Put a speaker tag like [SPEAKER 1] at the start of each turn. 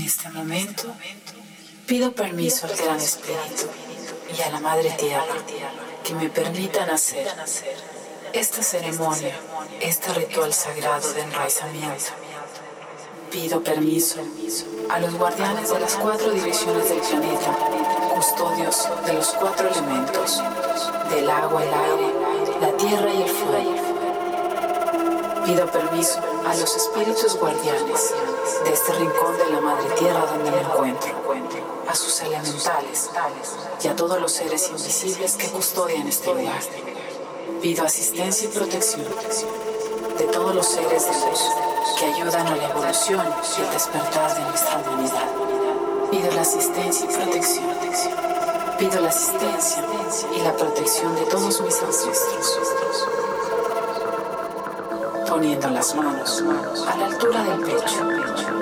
[SPEAKER 1] este momento, pido permiso al Gran Espíritu y a la Madre Tierra que me permitan hacer esta ceremonia, este ritual sagrado de enraizamiento. Pido permiso a los guardianes de las 4 divisiones del planeta, custodios de los 4 elementos, del agua, el aire, la tierra y el fuego. Pido permiso a los espíritus guardianes de este rincón de la Madre Tierra donde me encuentro, a sus elementales y a todos los seres invisibles que custodian este lugar. Pido asistencia y protección de todos los seres de luz que ayudan a la evolución y el despertar de nuestra humanidad. Pido la asistencia y protección. Pido la asistencia y la protección de todos mis ancestros. Poniendo las manos a la altura del pecho